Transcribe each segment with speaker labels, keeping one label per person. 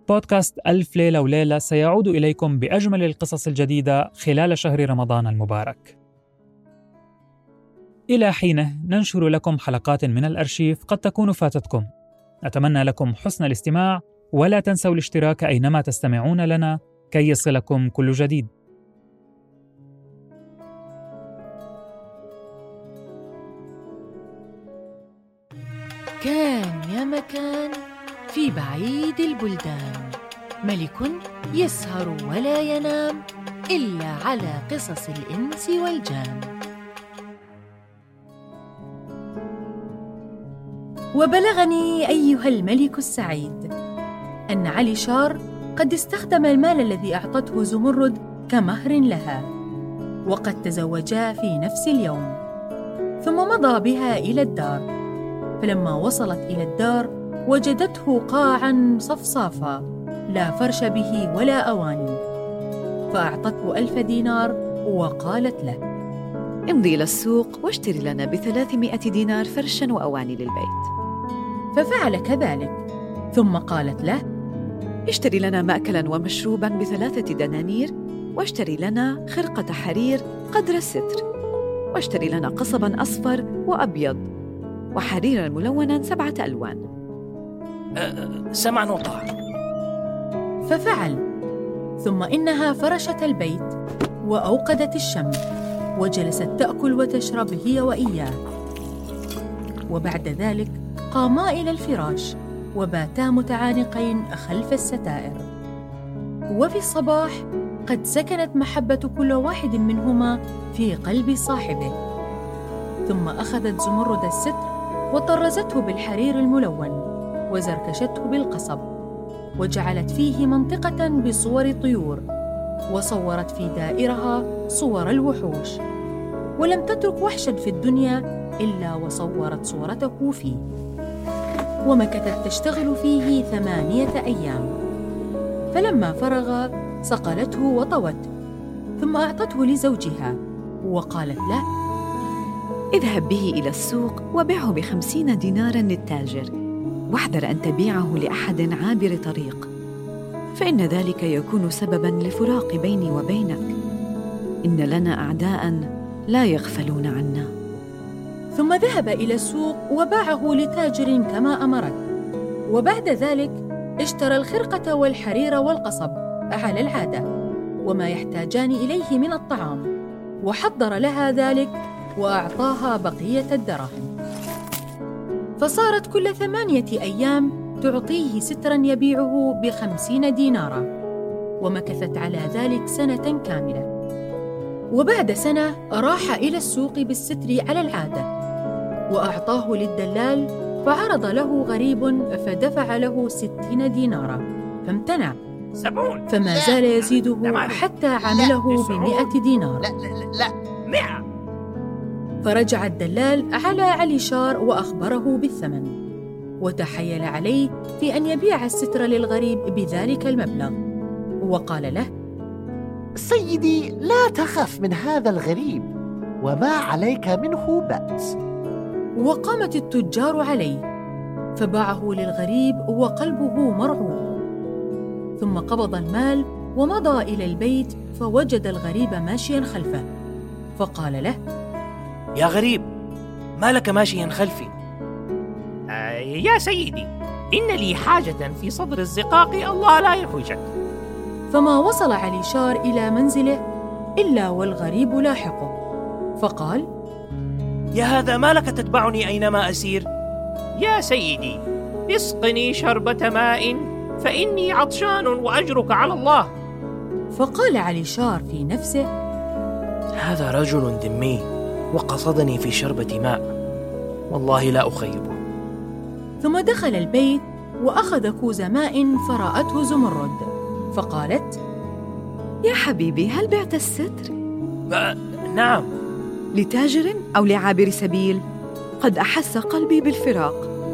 Speaker 1: بودكاست ألف ليلة وليلة سيعود إليكم بأجمل القصص الجديدة خلال شهر رمضان المبارك. إلى حينه ننشر لكم حلقات من الأرشيف قد تكون فاتتكم. أتمنى لكم حسن الاستماع، ولا تنسوا الاشتراك أينما تستمعون لنا كي يصلكم كل جديد.
Speaker 2: كان يا مكان في بعيد البلدان ملك يسهر ولا ينام إلا على قصص الإنس والجان. وبلغني أيها الملك السعيد أن عليشار قد استخدم المال الذي أعطته زمرد كمهر لها، وقد تزوجا في نفس اليوم، ثم مضى بها إلى الدار. فلما وصلت إلى الدار وجدته قاعاً صفصافاً لا فرش به ولا أواني، فأعطته 1000 دينار وقالت له:
Speaker 3: امضي إلى السوق واشتري لنا ب300 دينار فرشاً وأواني للبيت.
Speaker 2: ففعل كذلك، ثم قالت له:
Speaker 3: اشتري لنا مأكلاً ومشروباً ب3 دنانير، واشتري لنا خرقة حرير قدر الستر، واشتري لنا قصباً أصفر وأبيض وحريراً ملوناً 7 ألوان.
Speaker 4: سمعاً وطاعة.
Speaker 2: ففعل، ثم إنها فرشت البيت وأوقدت الشمع وجلست تأكل وتشرب هي وإياه. وبعد ذلك قاما إلى الفراش وباتا متعانقين خلف الستائر. وفي الصباح قد سكنت محبة كل واحد منهما في قلب صاحبه. ثم أخذت زمرد الستر وطرزته بالحرير الملون وزركشته بالقصب، وجعلت فيه منطقة بصور طيور، وصورت في دائرها صور الوحوش، ولم تترك وحشا في الدنيا إلا وصورت صورته فيه. ومكثت تشتغل فيه 8 أيام، فلما فرغ صقلته وطوته، ثم أعطته لزوجها وقالت له:
Speaker 3: اذهب به إلى السوق وبعه ب50 ديناراً للتاجر، واحذر أن تبيعه لأحد عابر طريق، فإن ذلك يكون سبباً لفراق بيني وبينك. إن لنا أعداء لا يغفلون عنا.
Speaker 2: ثم ذهب إلى السوق وباعه لتاجر كما أمرت، وبعد ذلك اشترى الخرقة والحرير والقصب على العادة وما يحتاجان إليه من الطعام، وحضر لها ذلك وأعطاها بقية الدراهم. فصارت كل 8 أيام تعطيه ستراً يبيعه ب50 ديناراً، ومكثت على ذلك 1 سنة كاملة. وبعد 1 سنة راح إلى السوق بالستر على العادة، وأعطاه للدلال، فعرض له غريب فدفع له 60 ديناراً فامتنع، فما زال يزيده حتى عمله ب100 دينار.
Speaker 4: لا 100.
Speaker 2: فرجع الدلال على عليشار وأخبره بالثمن، وتحايل عليه في أن يبيع الستر للغريب بذلك المبلغ، وقال له:
Speaker 5: سيدي، لا تخف من هذا الغريب، وما عليك منه بأس.
Speaker 2: وقامت التجار عليه فباعه للغريب وقلبه مرعوب. ثم قبض المال ومضى إلى البيت، فوجد الغريب ماشيا خلفه، فقال له:
Speaker 4: يا غريب، ما لك ماشيا خلفي؟
Speaker 6: يا سيدي، إن لي حاجة في صدر الزقاق، الله لا يحوجك.
Speaker 2: فما وصل عليشار إلى منزله إلا والغريب لاحقه، فقال:
Speaker 4: يا هذا، ما لك تتبعني أينما أسير؟
Speaker 6: يا سيدي، اسقني شربة ماء فإني عطشان وأجرك على الله.
Speaker 2: فقال عليشار في نفسه:
Speaker 4: هذا رجل ذمي وقصدني في شربة ماء، والله لا أخيبه.
Speaker 2: ثم دخل البيت وأخذ كوز ماء فرأته زمرد، فقالت:
Speaker 3: يا حبيبي، هل بعت الستر؟
Speaker 4: نعم.
Speaker 3: لتاجر أو لعابر سبيل؟ قد أحس قلبي بالفراق.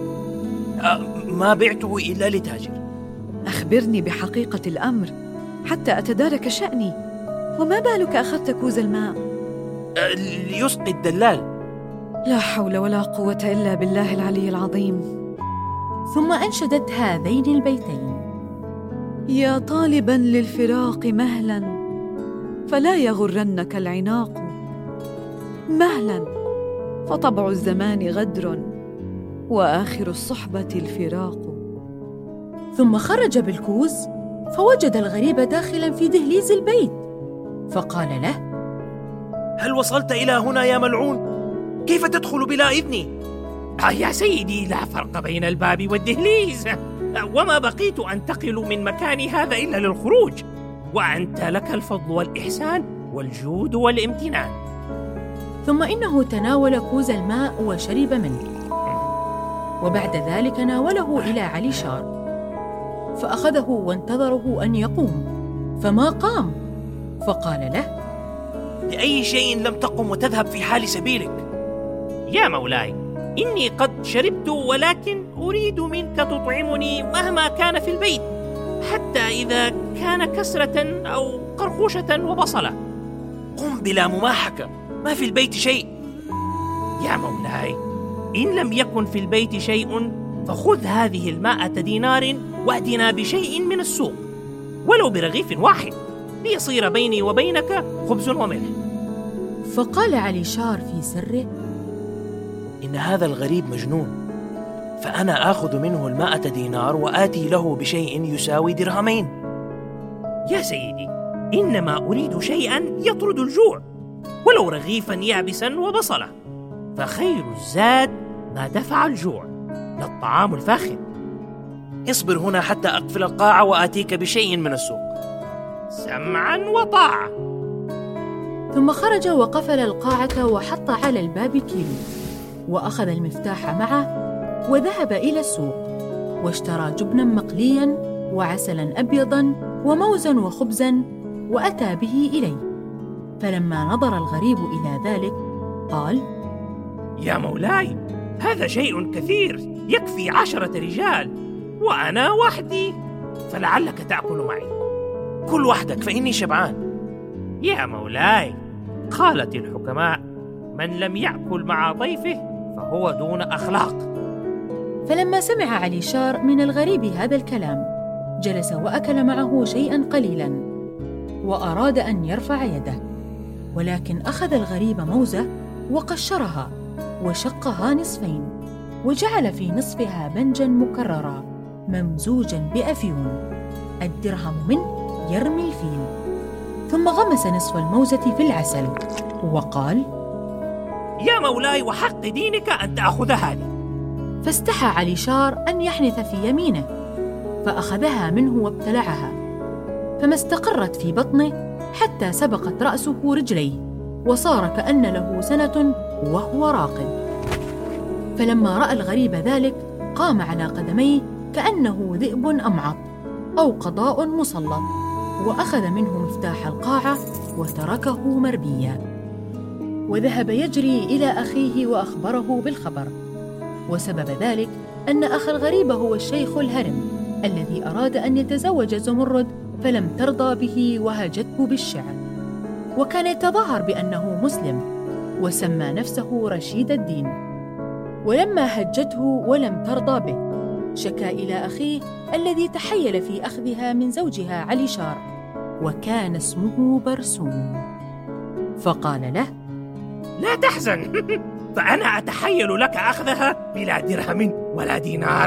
Speaker 4: ما بعته إلا لتاجر.
Speaker 3: أخبرني بحقيقة الأمر حتى أتدارك شأني. وما بالك أخذت كوز الماء؟
Speaker 4: ليسقي الدلال.
Speaker 3: لا حول ولا قوة إلا بالله العلي العظيم.
Speaker 2: ثم أنشدت هذين البيتين:
Speaker 3: يا طالباً للفراق مهلاً، فلا يغرنك العناق. مهلاً، فطبع الزمان غدر، وآخر الصحبة الفراق.
Speaker 2: ثم خرج بالكوز فوجد الغريب داخلاً في دهليز البيت، فقال له:
Speaker 4: هل وصلت إلى هنا يا ملعون؟ كيف تدخل بلا إذني؟
Speaker 6: يا سيدي، لا فرق بين الباب والدهليز، وما بقيت أنتقل من مكاني هذا إلا للخروج، وأنت لك الفضل والإحسان والجود والامتنان.
Speaker 2: ثم إنه تناول كوز الماء وشرب منه، وبعد ذلك ناوله إلى عليشار، فأخذه وانتظره أن يقوم، فما قام، فقال له:
Speaker 4: لأي شيء لم تقم وتذهب في حال سبيلك؟
Speaker 6: يا مولاي، إني قد شربت، ولكن أريد منك تطعمني مهما كان في البيت، حتى إذا كان كسرة أو قرقوشة وبصلة.
Speaker 4: قم بلا مماحكة، ما في البيت شيء.
Speaker 6: يا مولاي، إن لم يكن في البيت شيء فخذ هذه 100 دينار وأتنا بشيء من السوق، ولو برغيف واحد، ليصير بيني وبينك خبز وملح.
Speaker 2: فقال عليشار في سره:
Speaker 4: إن هذا الغريب مجنون، فأنا آخذ منه 100 دينار وآتي له بشيء يساوي درهمين.
Speaker 6: يا سيدي، إنما أريد شيئا يطرد الجوع، ولو رغيفا يابسا وبصلة، فخير الزاد ما دفع الجوع، لا الطعام الفاخر.
Speaker 4: اصبر هنا حتى أقفل القاعة وآتيك بشيء من السوق.
Speaker 6: سمعا وطاعة.
Speaker 2: ثم خرج وقفل القاعة وحط على الباب كيلو، وأخذ المفتاح معه وذهب إلى السوق، واشترى جبنا مقليا وعسلا أبيضا وموزا وخبزا، وأتى به إليه. فلما نظر الغريب إلى ذلك قال:
Speaker 6: يا مولاي، هذا شيء كثير يكفي 10 رجال، وأنا وحدي، فلعلك تأكل معي.
Speaker 4: كل وحدك فإني شبعان.
Speaker 6: يا مولاي، قالت الحكماء: من لم يأكل مع ضيفه فهو دون أخلاق.
Speaker 2: فلما سمع عليشار من الغريب هذا الكلام جلس وأكل معه شيئا قليلا، وأراد أن يرفع يده، ولكن أخذ الغريب موزة وقشرها وشقها نصفين، وجعل في نصفها بنجا مكررا ممزوجا بأفيون، الدرهم منه يرمي الفيل، ثم غمس نصف الموزة في العسل وقال:
Speaker 6: يا مولاي، وحق دينك أن تأخذ هذه.
Speaker 2: فاستحى عليشار أن يحنث في يمينه، فأخذها منه وابتلعها، فما استقرت في بطنه حتى سبقت رأسه رجليه، وصار كأن له سنة وهو راقد. فلما رأى الغريب ذلك قام على قدميه كأنه ذئب أمعط أو قضاء مسلط، وأخذ منه مفتاح القاعة وتركه مربيا، وذهب يجري إلى أخيه وأخبره بالخبر. وسبب ذلك أن أخ الغريب هو الشيخ الهرم الذي أراد أن يتزوج زمرد، فلم ترضى به وهجته بالشعر، وكان يتظاهر بأنه مسلم، وسمى نفسه رشيد الدين. ولما هجته ولم ترضى به شكا إلى أخيه الذي تحيل في أخذها من زوجها عليشار، وكان اسمه برسوم، فقال له:
Speaker 6: لا تحزن، فأنا أتحيل لك أخذها بلا درهم ولا دينار.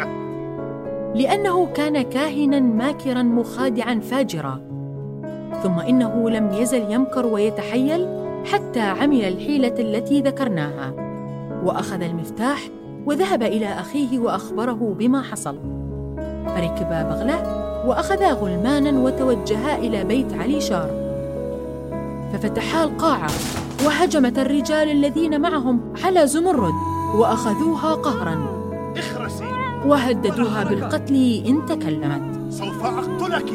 Speaker 2: لأنه كان كاهناً ماكراً مخادعاً فاجراً. ثم إنه لم يزل يمكر ويتحيل حتى عمل الحيلة التي ذكرناها، وأخذ المفتاح وذهب إلى أخيه وأخبره بما حصل. فركبا بغلة وأخذا غلماناً وتوجها إلى بيت عليشار، ففتحا القاعة، وهجمت الرجال الذين معهم على زمرد وأخذوها قهراً، وهددوها بالقتل إن تكلمت.
Speaker 7: سوف أقتلك.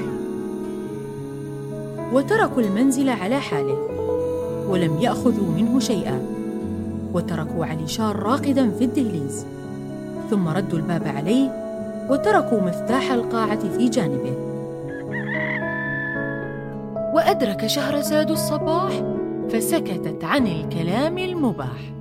Speaker 2: وتركوا المنزل على حاله ولم يأخذوا منه شيئا، وتركوا عليشار راقداً في الدهليز، ثم ردوا الباب عليه وتركوا مفتاح القاعة في جانبه. وأدرك شهرزاد الصباح فسكتت عن الكلام المباح.